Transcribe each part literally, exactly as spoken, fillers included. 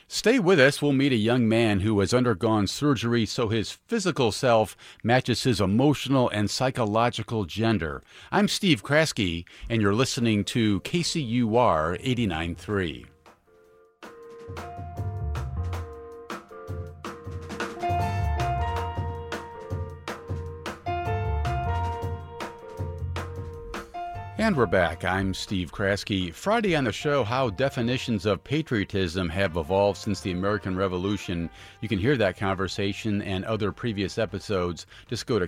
Stay with us. We'll meet a young man who has undergone surgery so his physical self matches his emotional and psychological gender. I'm Steve Kraske, and you're listening to K C U R eighty-nine point three. And we're back. I'm Steve Kraske. Friday on the show, how definitions of patriotism have evolved since the American Revolution. You can hear that conversation and other previous episodes. Just go to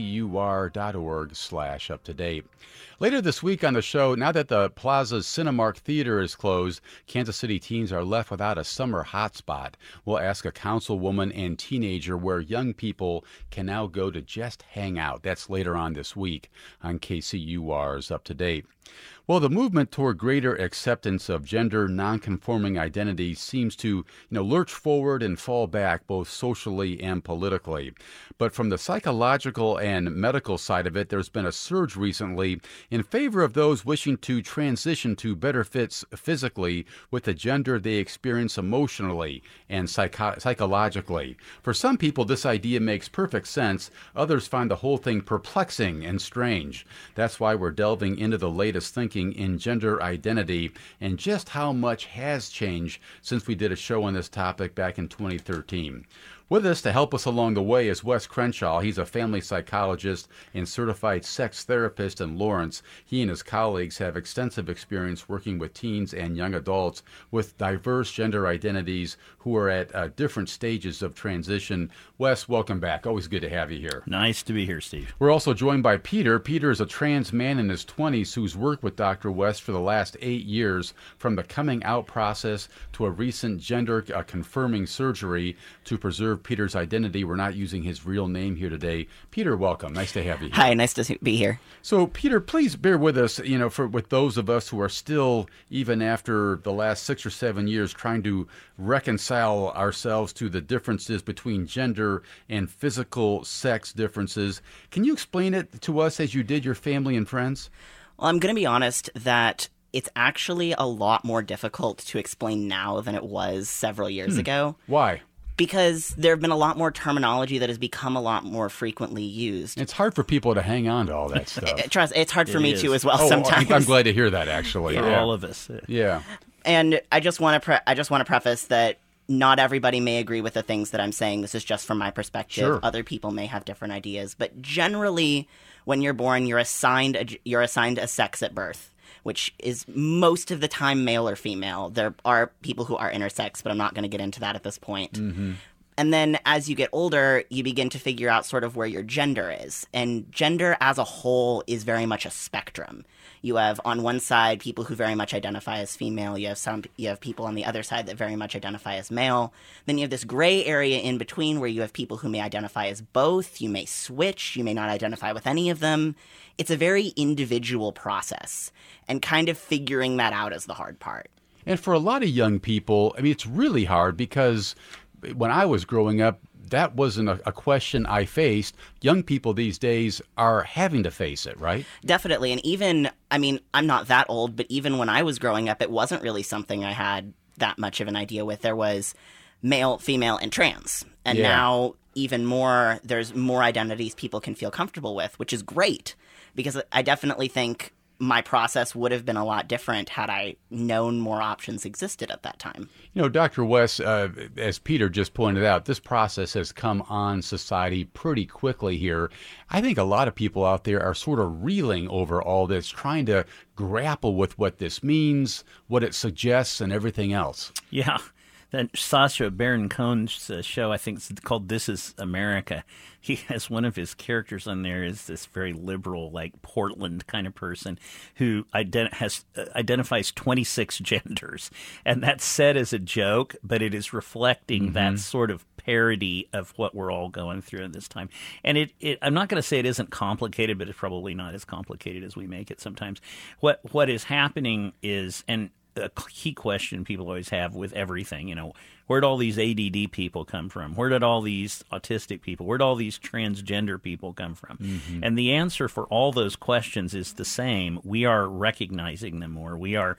kcur.org slash up to date. Later this week on the show, now that the Plaza's Cinemark Theater is closed, Kansas City teens are left without a summer hotspot. We'll ask a councilwoman and teenager where young people can now go to just hang out. That's later on this week on K C U R's Up to Date. Well, the movement toward greater acceptance of gender nonconforming identities seems to, you know, lurch forward and fall back both socially and politically. But from the psychological and medical side of it, there's been a surge recently in favor of those wishing to transition to better fits physically with the gender they experience emotionally and psycho- psychologically. For some people, this idea makes perfect sense. Others find the whole thing perplexing and strange. That's why we're delving into the latest thinking in gender identity and just how much has changed since we did a show on this topic back in twenty thirteen. With us to help us along the way is Wes Crenshaw. He's a family psychologist and certified sex therapist in Lawrence. He and his colleagues have extensive experience working with teens and young adults with diverse gender identities who are at uh, different stages of transition. Wes, welcome back. Always good to have you here. Nice to be here, Steve. We're also joined by Peter. Peter is a trans man in his twenties who's worked with Doctor West for the last eight years, from the coming out process to a recent gender uh, confirming surgery to preserve Peter's identity. We're not using his real name here today. Peter, welcome. Nice to have you here. Hi, nice to be here. So, Peter, please bear with us, you know, for with those of us who are still, even after the last six or seven years, trying to reconcile ourselves to the differences between gender and physical sex differences. Can you explain it to us as you did your family and friends? Well, I'm going to be honest that it's actually a lot more difficult to explain now than it was several years Hmm. ago. Why? Because there have been a lot more terminology that has become a lot more frequently used. It's hard for people to hang on to all that stuff. It- Trust, it's hard for It me is. too as well Oh, sometimes. I'm glad to hear that, actually. For Yeah. all of us. Yeah. And I just want to pre- I just want to preface that not everybody may agree with the things that I'm saying. This is just from my perspective. Sure. Other people may have different ideas, but generally, when you're born, you're assigned a, you're assigned a sex at birth, which is most of the time male or female. There are people who are intersex, but I'm not going to get into that at this point. Mm-hmm. And then as you get older, you begin to figure out sort of where your gender is. And gender as a whole is very much a spectrum. You have on one side people who very much identify as female. You have some you have people on the other side that very much identify as male. Then you have this gray area in between where you have people who may identify as both. You may switch. You may not identify with any of them. It's a very individual process. And kind of figuring that out is the hard part. And for a lot of young people, I mean, it's really hard because when I was growing up, that wasn't a, a question I faced. Young people these days are having to face it, right? Definitely. And even, I mean, I'm not that old, but even when I was growing up, it wasn't really something I had that much of an idea with. There was male, female, and trans. And Yeah. now even more, there's more identities people can feel comfortable with, which is great because I definitely think my process would have been a lot different had I known more options existed at that time. You know, Doctor West, uh, as Peter just pointed out, this process has come on society pretty quickly here. I think a lot of people out there are sort of reeling over all this, trying to grapple with what this means, what it suggests, and everything else. Yeah. That Sacha Baron Cohen's uh, show, I think it's called This Is America. He has one of his characters on there is this very liberal, like Portland kind of person who ident- has uh, identifies twenty-six genders. And that's said as a joke, but it is reflecting Mm-hmm. that sort of parody of what we're all going through at this time. And it, it I'm not going to say it isn't complicated, but it's probably not as complicated as we make it sometimes. What What is happening is, and a key question people always have with everything, you know, where did all these A D D people come from? Where did all these autistic people, where did all these transgender people come from? Mm-hmm. And the answer for all those questions is the same. We are recognizing them more. We are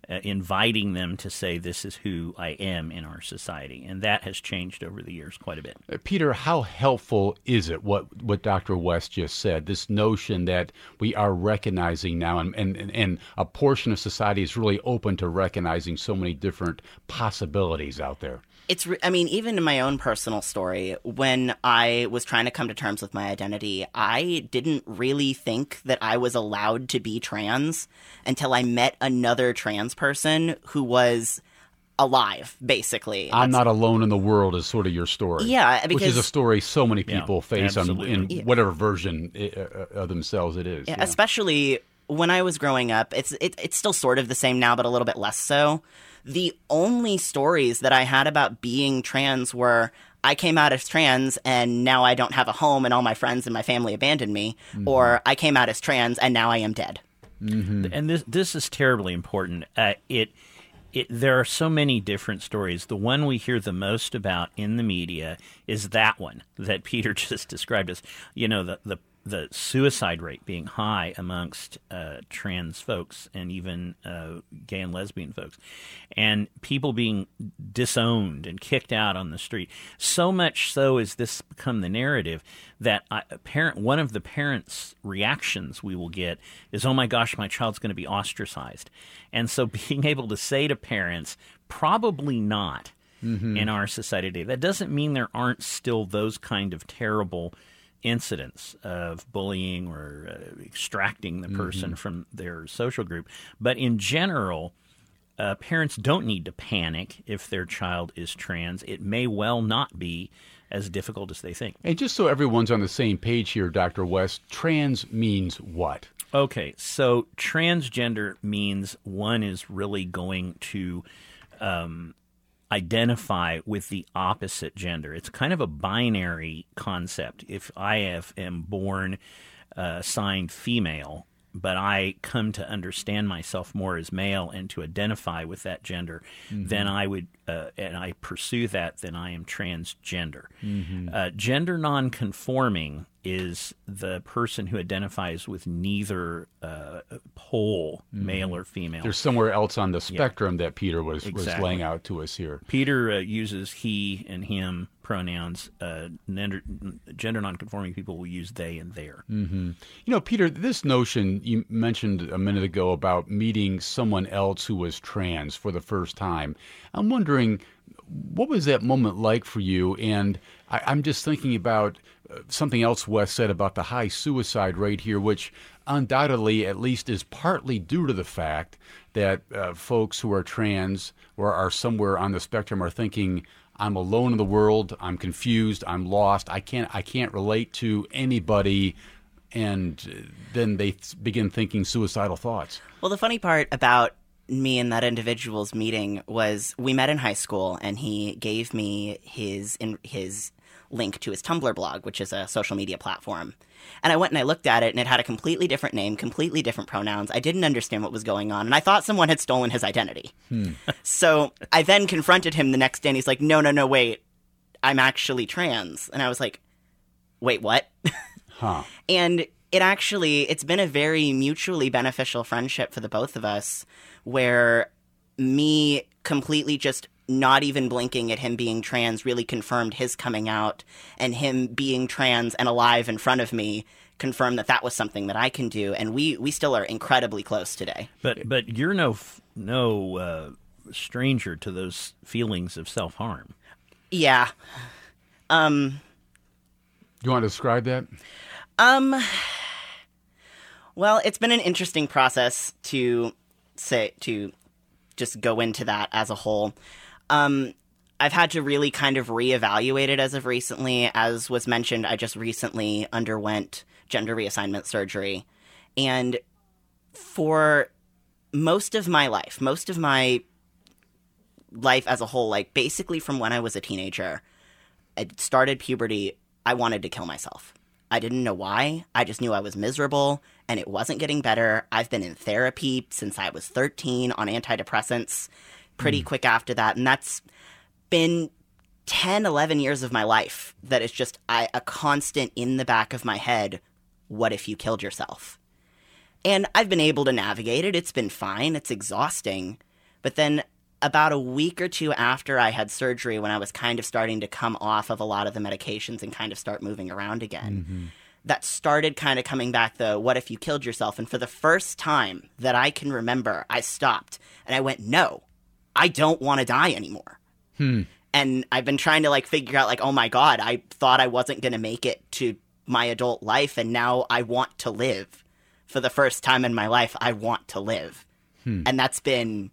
uh, inviting them to say, this is who I am in our society. And that has changed over the years quite a bit. Uh, Peter, how helpful is it, what, what Doctor West just said, this notion that we are recognizing now, and, and, and a portion of society is really open to recognizing so many different possibilities out there? It's, re- I mean, even in my own personal story, when I was trying to come to terms with my identity, I didn't really think that I was allowed to be trans until I met another trans person who was alive, basically. I'm That's, not alone in the world is sort of your story. Yeah, because... Which is a story so many people Yeah, face on, in Yeah. whatever version uh, of themselves it is. Yeah, Yeah. especially when I was growing up. It's it, it's still sort of the same now, but a little bit less so. The only stories that I had about being trans were I came out as trans and now I don't have a home and all my friends and my family abandoned me, mm-hmm. or I came out as trans and now I am dead. Mm-hmm. And this this is terribly important. Uh, it it there are so many different stories. The one we hear the most about in the media is that one that Peter just described as, you know, the the the suicide rate being high amongst uh, trans folks and even uh, gay and lesbian folks, and people being disowned and kicked out on the street. So much so has this become the narrative that I, a parent, one of the parents' reactions we will get is, oh my gosh, my child's going to be ostracized. And so being able to say to parents, probably not mm-hmm. in our society today. That doesn't mean there aren't still those kind of terrible incidents of bullying or uh, extracting the person mm-hmm. from their social group. But in general, uh, parents don't need to panic if their child is trans. It may well not be as difficult as they think. And just so everyone's on the same page here, Doctor West, trans means what? Okay, so transgender means one is really going to um, identify with the opposite gender. It's kind of a binary concept. If I have, am born uh, assigned female, but I come to understand myself more as male and to identify with that gender, mm-hmm. then I would, uh, and I pursue that, then I am transgender. Mm-hmm. Uh, gender nonconforming is the person who identifies with neither uh, pole, mm-hmm. male or female. There's somewhere else on the spectrum yeah. that Peter was, exactly. was laying out to us here. Peter uh, uses he and him pronouns. Uh, gender, gender nonconforming people will use they and their. Mm-hmm. You know, Peter, this notion you mentioned a minute ago about meeting someone else who was trans for the first time, I'm wondering, what was that moment like for you? And I, I'm just thinking about uh, something else Wes said about the high suicide rate here, which undoubtedly at least is partly due to the fact that uh, folks who are trans or are somewhere on the spectrum are thinking, I'm alone in the world, I'm confused, I'm lost, I can't, I can't relate to anybody, and then they th- begin thinking suicidal thoughts. Well, the funny part about me and that individual's meeting was we met in high school, and he gave me his in, his link to his Tumblr blog, which is a social media platform. And I went and I looked at it, and it had a completely different name, completely different pronouns. I didn't understand what was going on, and I thought someone had stolen his identity. Hmm. So I then confronted him the next day, and he's like, no, no, no, wait, I'm actually trans. And I was like, wait, what? Huh. And it actually, it's been a very mutually beneficial friendship for the both of us, where me completely just not even blinking at him being trans really confirmed his coming out, and him being trans and alive in front of me confirmed that that was something that I can do, and we, we still are incredibly close today. But but you're no no uh, stranger to those feelings of self-harm. Yeah. Um. You want to describe that? Um. Well, it's been an interesting process to say to just go into that as a whole. Um, I've had to really kind of reevaluate it as of recently. As was mentioned, I just recently underwent gender reassignment surgery. And for most of my life, most of my life as a whole, like basically from when I was a teenager, I started puberty, I wanted to kill myself. I didn't know why. I just knew I was miserable and it wasn't getting better. I've been in therapy since I was thirteen on antidepressants pretty mm. quick after that. And that's been ten, eleven years of my life that is just I, a constant in the back of my head, what if you killed yourself? And I've been able to navigate it. It's been fine. It's exhausting. But then about a week or two after I had surgery, when I was kind of starting to come off of a lot of the medications and kind of start moving around again, mm-hmm. that started kind of coming back the, what if you killed yourself? And for the first time that I can remember, I stopped and I went, no, I don't want to die anymore. Hmm. And I've been trying to like figure out like, oh my God, I thought I wasn't going to make it to my adult life. And now I want to live. For the first time in my life, I want to live. Hmm. And that's been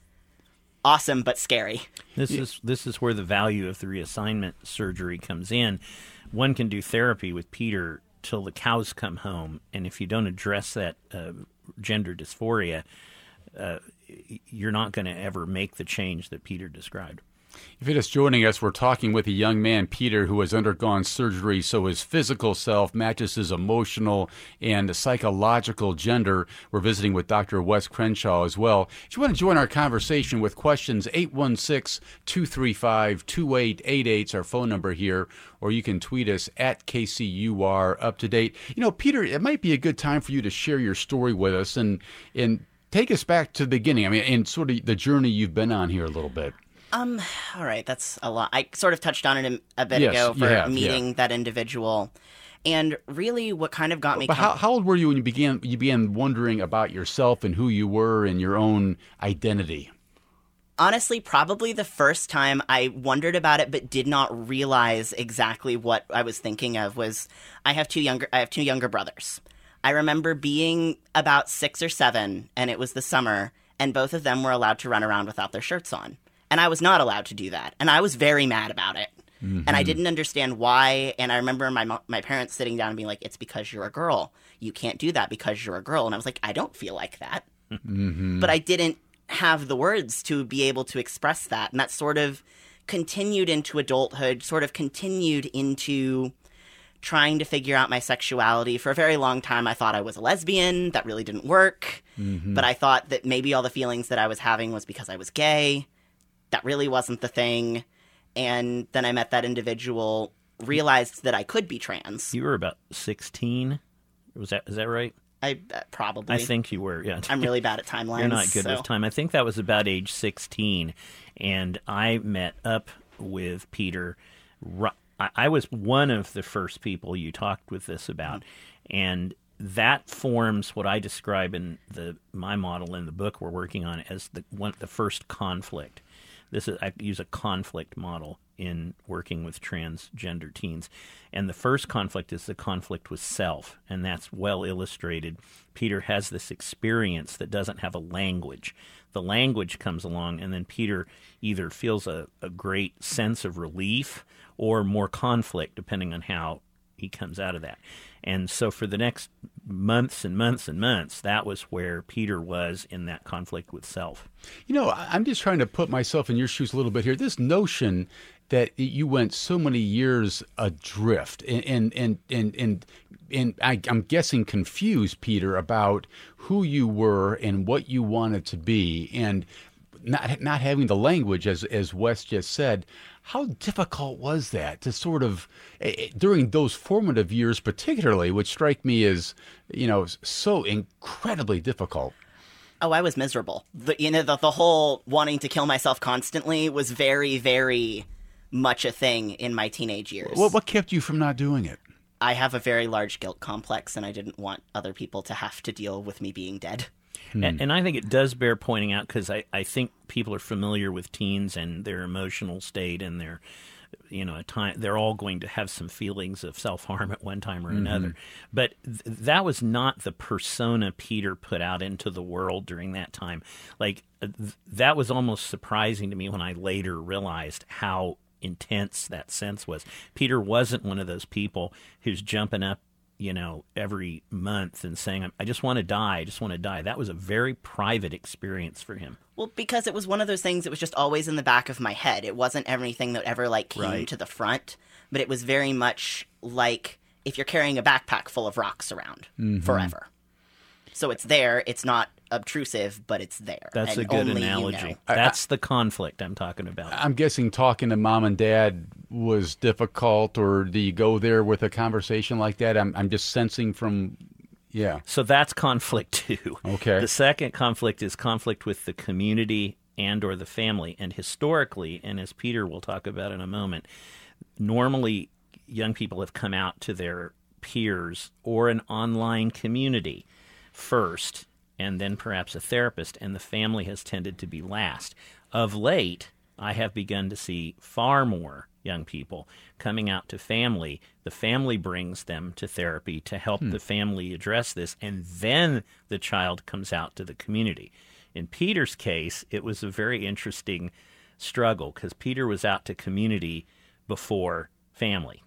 awesome, but scary. This is this is where the value of the reassignment surgery comes in. One can do therapy with Peter till the cows come home, and if you don't address that uh, gender dysphoria, uh, you're not going to ever make the change that Peter described. If you're just joining us, we're talking with a young man, Peter, who has undergone surgery so his physical self matches his emotional and psychological gender. We're visiting with Doctor Wes Crenshaw as well. If you want to join our conversation with questions, eight one six, two three five, two eight eight eight is our phone number here, or you can tweet us at K C U R Up to Date. You know, Peter, it might be a good time for you to share your story with us and, and take us back to the beginning. I mean, and sort of the journey you've been on here a little bit. Um, all right, that's a lot. I sort of touched on it a bit yes, ago for have, meeting yeah. that individual. And really what kind of got me... But com- how, how old were you when you began you began wondering about yourself and who you were and your own identity? Honestly, probably the first time I wondered about it but did not realize exactly what I was thinking of was I have two younger I have two younger brothers. I remember being about six or seven, and it was the summer, and both of them were allowed to run around without their shirts on. And I was not allowed to do that. And I was very mad about it. Mm-hmm. And I didn't understand why. And I remember my my parents sitting down and being like, it's because you're a girl. You can't do that because you're a girl. And I was like, I don't feel like that. Mm-hmm. But I didn't have the words to be able to express that. And that sort of continued into adulthood, sort of continued into trying to figure out my sexuality. For a very long time, I thought I was a lesbian. That really didn't work. Mm-hmm. But I thought that maybe all the feelings that I was having was because I was gay. That really wasn't the thing. And then I met that individual, realized that I could be trans. You were about sixteen? Was that is that right? I uh, probably. I think you were, yeah. I'm really bad at timelines. You're not good so. with time. I think that was about age sixteen. And I met up with Peter. I was one of the first people you talked with this about. And that forms what I describe in the my model in the book we're working on as the one the first conflict. This is I use a conflict model in working with transgender teens, and the first conflict is the conflict with self, and that's well illustrated. Peter has this experience that doesn't have a language. The language comes along, and then Peter either feels a, a great sense of relief or more conflict, depending on how he comes out of that. And so for the next months and months and months, that was where Peter was in that conflict with self. You know, I'm just trying to put myself in your shoes a little bit here. This notion that you went so many years adrift and and and and, and, and I, I'm guessing confused, Peter, about who you were and what you wanted to be, and not not having the language, as as Wes just said. How difficult was that to sort of, during those formative years particularly, which strike me as, you know, so incredibly difficult? Oh, I was miserable. The, you know, the, the whole wanting to kill myself constantly was very, very much a thing in my teenage years. What, what kept you from not doing it? I have a very large guilt complex, and I didn't want other people to have to deal with me being dead. Hmm. And, and I think it does bear pointing out, because I, I think people are familiar with teens and their emotional state and their, you know, a time they're all going to have some feelings of self-harm at one time or mm-hmm. another. But th- that was not the persona Peter put out into the world during that time. Like, th- that was almost surprising to me when I later realized how intense that sense was. Peter wasn't one of those people who's jumping up, you know, every month and saying, I just want to die, I just want to die. That was a very private experience for him. Well, because it was one of those things that was just always in the back of my head. It wasn't everything that ever, like, came right. to the front, but it was very much like if you're carrying a backpack full of rocks around mm-hmm. forever. So it's there, it's not obtrusive, but it's there. That's and a good only analogy. You know. That's the conflict I'm talking about. I'm guessing talking to mom and dad was difficult, or do you go there with a conversation like that? I'm I'm just sensing from, yeah. So that's conflict two. Okay. The second conflict is conflict with the community and or the family. And historically, and as Peter will talk about in a moment, normally young people have come out to their peers or an online community first, and then perhaps a therapist, and the family has tended to be last. Of late, I have begun to see far more young people coming out to family. The family brings them to therapy to help hmm. the family address this, and then the child comes out to the community. In Peter's case, it was a very interesting struggle because Peter was out to community before family.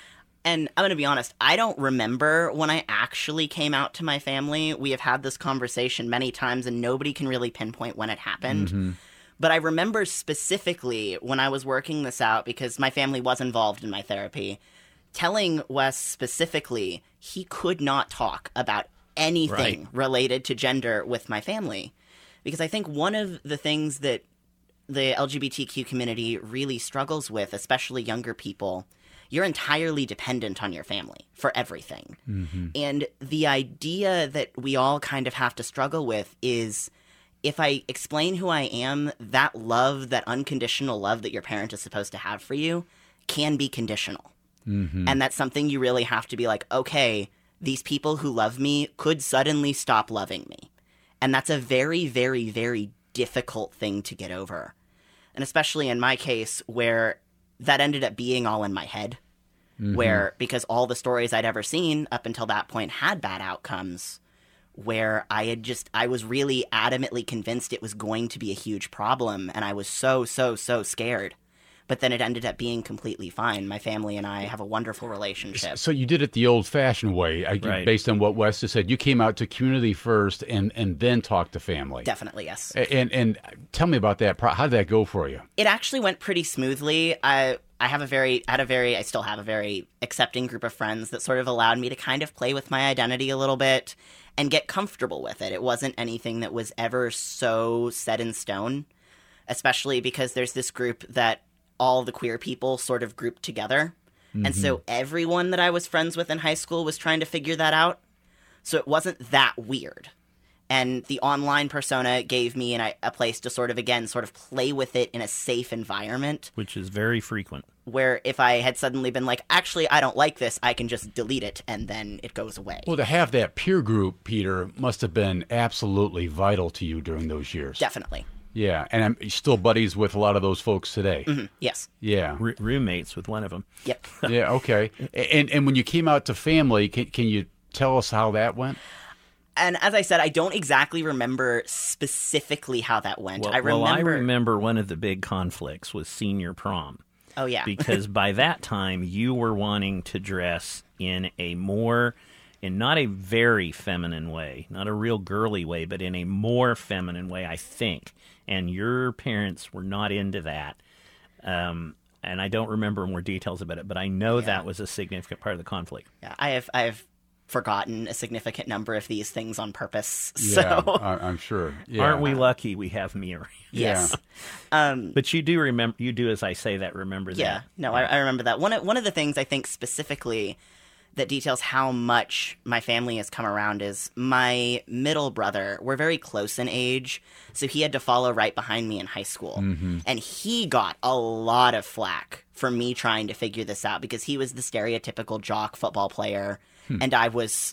And I'm going to be honest, I don't remember when I actually came out to my family. We have had this conversation many times, and nobody can really pinpoint when it happened. Mm-hmm. But I remember specifically when I was working this out, because my family was involved in my therapy, telling Wes specifically he could not talk about anything right. related to gender with my family. Because I think one of the things that the L G B T Q community really struggles with, especially younger people, you're entirely dependent on your family for everything. Mm-hmm. And the idea that we all kind of have to struggle with is, if I explain who I am, that love, that unconditional love that your parent is supposed to have for you, can be conditional. Mm-hmm. And that's something you really have to be like, okay, these people who love me could suddenly stop loving me. And that's a very, very, very difficult thing to get over. And especially in my case, where that ended up being all in my head, mm-hmm. where, because all the stories I'd ever seen up until that point had bad outcomes, where I had just, I was really adamantly convinced it was going to be a huge problem, and I was so, so, so scared. But then it ended up being completely fine. My family and I have a wonderful relationship. So you did it the old-fashioned way, I, right. based on what Wes has said. You came out to community first and, and then talked to family. Definitely, yes. And and tell me about that. How did that go for you? It actually went pretty smoothly. I I have a very, I had a very, I still have a very accepting group of friends that sort of allowed me to kind of play with my identity a little bit and get comfortable with it. It wasn't anything that was ever so set in stone, especially because there's this group that all the queer people sort of grouped together. Mm-hmm. And so everyone that I was friends with in high school was trying to figure that out. So it wasn't that weird. And the online persona gave me an, a place to sort of, again, sort of play with it in a safe environment. Which is very frequent. Where if I had suddenly been like, actually, I don't like this, I can just delete it, and then it goes away. Well, to have that peer group, Peter, must have been absolutely vital to you during those years. Definitely. Yeah, and I'm still buddies with a lot of those folks today. Mm-hmm. Yes. Yeah. R- roommates with one of them. Yep. Yeah, okay. And and when you came out to family, can, can you tell us how that went? And as I said, I don't exactly remember specifically how that went. Well, I remember... well, I remember one of the big conflicts was senior prom. Oh, yeah. Because by that time, you were wanting to dress in a more... in not a very feminine way, not a real girly way, but in a more feminine way, I think. And your parents were not into that. Um, and I don't remember more details about it, but I know yeah. that was a significant part of the conflict. Yeah, I have I have forgotten a significant number of these things on purpose. Yeah, so. I'm sure. Yeah. Aren't we lucky we have me around? Yes. Yeah. Um, but you do remember, you do as I say that, remember that. Yeah, no, I, I remember that. One of, one of the things I think specifically that details how much my family has come around is my middle brother. We're very close in age, so he had to follow right behind me in high school. Mm-hmm. And he got a lot of flack for me trying to figure this out because he was the stereotypical jock football player, hmm. and I was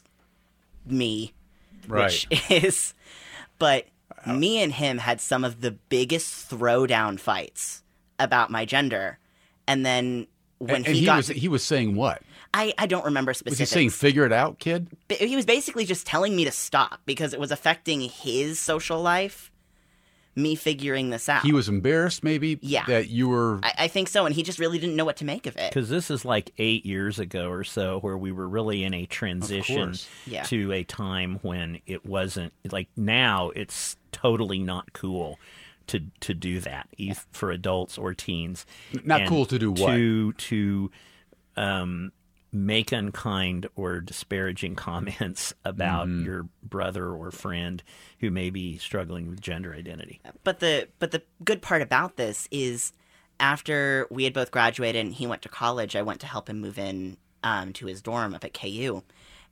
me, right. which is... But me and him had some of the biggest throwdown fights about my gender, and then when and, he, and he got... was, he was saying what? I, I don't remember specifics. Was he saying, figure it out, kid? But he was basically just telling me to stop because it was affecting his social life, me figuring this out. He was embarrassed, maybe? Yeah. That you were... I, I think so, and he just really didn't know what to make of it. Because this is like eight years ago or so where we were really in a transition yeah. to a time when it wasn't... Like now, it's totally not cool to to do that, either for adults or teens. Not and cool to do what? To... to um, make unkind or disparaging comments about mm-hmm. your brother or friend who may be struggling with gender identity. But the but the good part about this is after we had both graduated and he went to college, I went to help him move in um, to his dorm up at K U.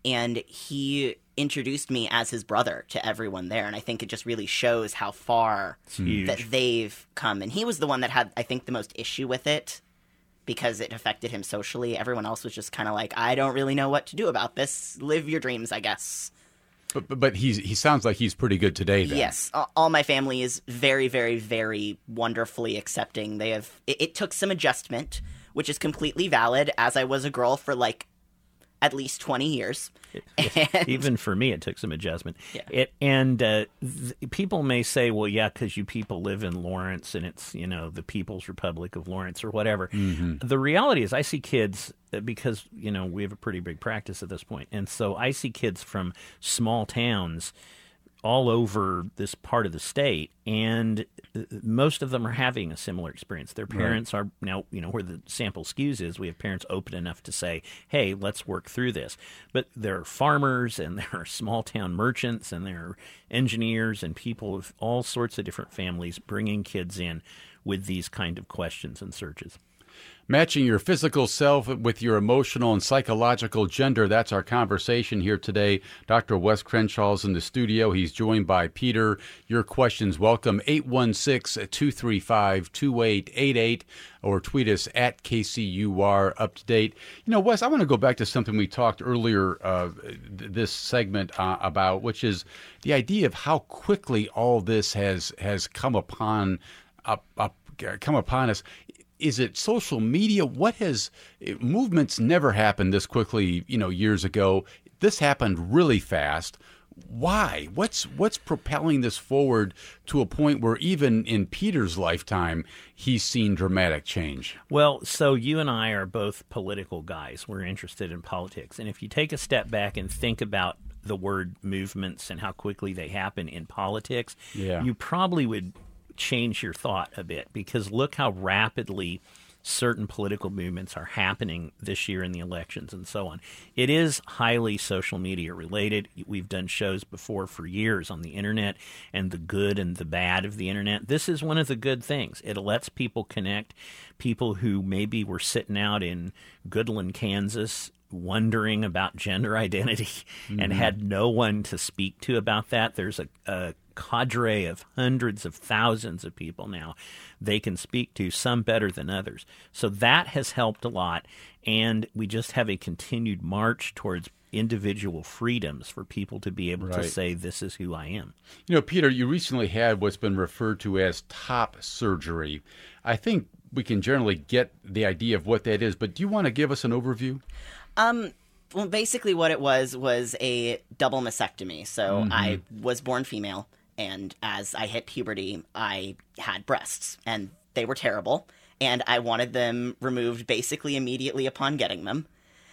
and he introduced me as his brother to everyone there. And I think it just really shows how far that they've come. And he was the one that had, I think, the most issue with it because it affected him socially. Everyone else was just kind of like, I don't really know what to do about this. Live your dreams, I guess. But but, but he's, he sounds like he's pretty good today, then. Yes. All my family is very, very, very wonderfully accepting. They have, it, it took some adjustment, which is completely valid, as I was a girl for like at least twenty years. And even for me, it took some adjustment. Yeah. It and uh, th- people may say, "Well, yeah, because you people live in Lawrence, and it's you know the People's Republic of Lawrence or whatever." Mm-hmm. The reality is, I see kids uh, because you know we have a pretty big practice at this point, and so I see kids from small towns all over this part of the state, and most of them are having a similar experience. Their parents right. are now, you know, where the sample skews is, we have parents open enough to say, hey, let's work through this. But there are farmers, and there are small town merchants, and there are engineers and people of all sorts of different families bringing kids in with these kind of questions and searches. Matching your physical self with your emotional and psychological gender. That's our conversation here today. Doctor Wes Crenshaw is in the studio. He's joined by Peter. Your questions welcome. eight one six, two three five, two eight eight eight or tweet us at K C U R Up to Date. You know, Wes, I want to go back to something we talked earlier uh, this segment uh, about, which is the idea of how quickly all this has has come upon up, up, come upon us. Is it social media? What has movements never happened this quickly? You know, years ago, this happened really fast. Why? What's what's propelling this forward to a point where even in Peter's lifetime, he's seen dramatic change? Well, so you and I are both political guys. We're interested in politics, and if you take a step back and think about the word movements and how quickly they happen in politics, yeah. you probably would change your thought a bit, because look how rapidly certain political movements are happening this year in the elections and so on. It is highly social media related. We've done shows before for years on the internet and the good and the bad of the internet. This is one of the good things. It lets people connect, people who maybe were sitting out in Goodland, Kansas, wondering about gender identity mm-hmm. and had no one to speak to about that. There's a, a cadre of hundreds of thousands of people now they can speak to, some better than others. So that has helped a lot, and we just have a continued march towards individual freedoms for people to be able right. to say, this is who I am. You know, Peter, you recently had what's been referred to as top surgery. I think we can generally get the idea of what that is, but do you want to give us an overview? Um, well, basically what it was was a double mastectomy. So mm-hmm. I was born female, and as I hit puberty, I had breasts, and they were terrible, and I wanted them removed basically immediately upon getting them,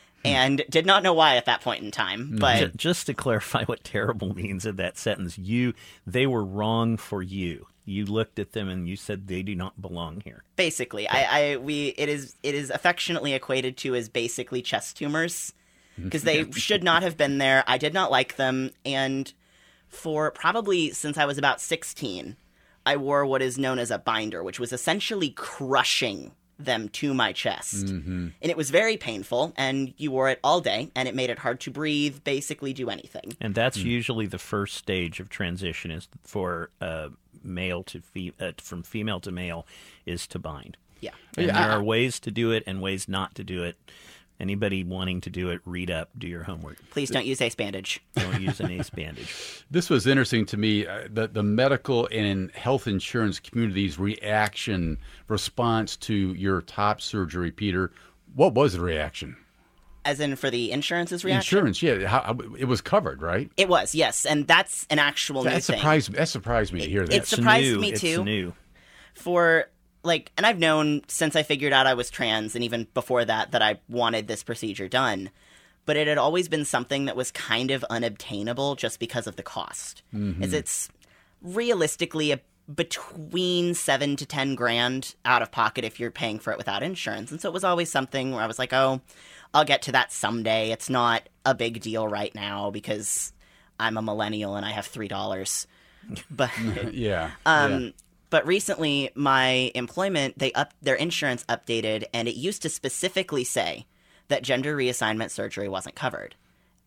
and did not know why at that point in time. But just to clarify what terrible means in that sentence, you they were wrong for you. You looked at them and you said they do not belong here. Basically, yeah. I, I we it is it is affectionately equated to as basically chest tumors, because they should not have been there. I did not like them, and for probably since I was about sixteen, I wore what is known as a binder, which was essentially crushing them to my chest. Mm-hmm. And it was very painful, and you wore it all day, and it made it hard to breathe, basically do anything. And that's mm. usually the first stage of transition, is for uh, male to fe- uh, from female to male, is to bind. Yeah. And yeah, there I, are ways to do it and ways not to do it. Anybody wanting to do it, read up, do your homework. Please don't use ace bandage. Don't use an ace bandage. This was interesting to me, uh, the, the medical and health insurance community's reaction, response to your top surgery, Peter. What was the reaction? As in for the insurance's reaction? Insurance, yeah. How, how, it was covered, right? It was, yes. And that's an actual that new surprised, thing. That surprised me to hear that. It surprised new. me, it's too. It's new. For... Like, and I've known since I figured out I was trans, and even before that, that I wanted this procedure done. But it had always been something that was kind of unobtainable just because of the cost. Mm-hmm. As it's realistically a, between seven to ten grand out of pocket if you're paying for it without insurance. And so it was always something where I was like, oh, I'll get to that someday. It's not a big deal right now because I'm a millennial and I have three dollars. But yeah. Um, yeah. But recently, my employment, they up their insurance updated, and it used to specifically say that gender reassignment surgery wasn't covered.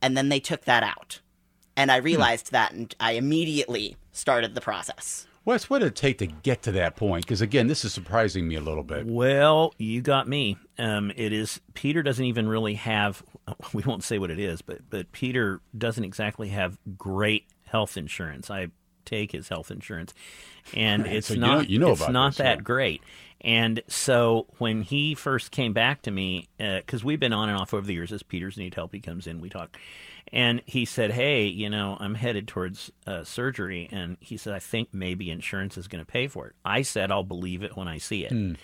And then they took that out. And I realized hmm. that, and I immediately started the process. Wes, what did it take to get to that point? Because, again, this is surprising me a little bit. Well, you got me. Um, it is Peter doesn't even really have, we won't say what it is, but, but Peter doesn't exactly have great health insurance. I take his health insurance, and it's so you not know, you know it's about not this, that yeah. great. And so when he first came back to me, because uh, we've been on and off over the years, as Peter's need help, he comes in, we talk. And he said, hey, you know, I'm headed towards uh, surgery. And he said, I think maybe insurance is going to pay for it. I said, I'll believe it when I see it. Mm.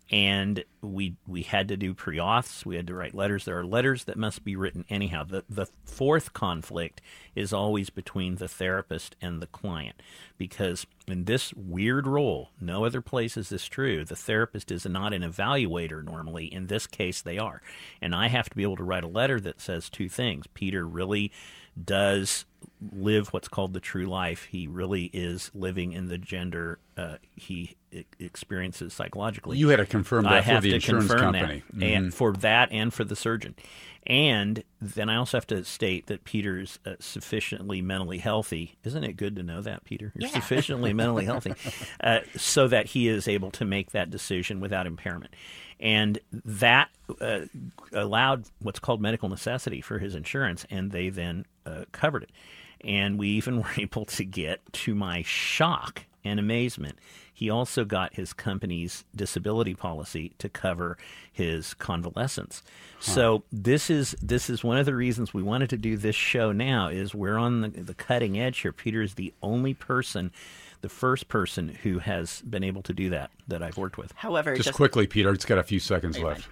And we we had to do pre-auths. We had to write letters. There are letters that must be written anyhow. The the fourth conflict is always between the therapist and the client, because in this weird role, no other place is this true. The therapist is not an evaluator normally. In this case, they are. And I have to be able to write a letter that says two things. Peter really does live what's called the true life. He really is living in the gender uh, he experiences psychologically. You had to confirm that I for have the to insurance confirm company. That, mm-hmm. and for that and for the surgeon. And then I also have to state that Peter's uh, sufficiently mentally healthy. Isn't it good to know that, Peter? You're yeah. sufficiently mentally healthy uh, so that he is able to make that decision without impairment. And that uh, allowed what's called medical necessity for his insurance, and they then uh, covered it. And we even were able to get, to my shock and amazement, he also got his company's disability policy to cover his convalescence. Huh. So this is this is one of the reasons we wanted to do this show now, is we're on the, the cutting edge here. Peter is the only person, the first person who has been able to do that that I've worked with. However, just, just quickly, Peter, it's got a few seconds left.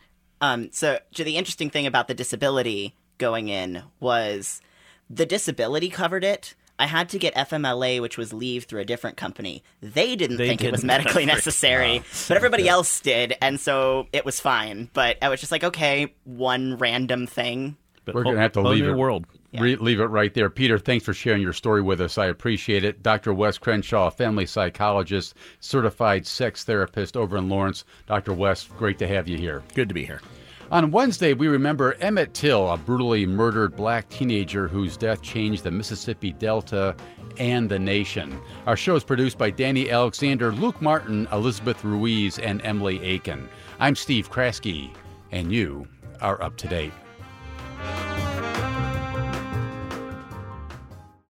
Um, so the interesting thing about the disability going in was the disability covered it. I had to get F M L A, which was leave through a different company. They didn't they think didn't it was medically necessary, wow. but everybody else did, and so it was fine. But I was just like, okay, one random thing. But We're whole, going to have to whole leave new it. World. Yeah. Re- leave it right there. Peter, thanks for sharing your story with us. I appreciate it. Doctor Wes Crenshaw, family psychologist, certified sex therapist over in Lawrence. Doctor Wes, great to have you here. Good to be here. On Wednesday, we remember Emmett Till, a brutally murdered black teenager whose death changed the Mississippi Delta and the nation. Our show is produced by Danny Alexander, Luke Martin, Elizabeth Ruiz, and Emily Aiken. I'm Steve Kraske, and you are up to date.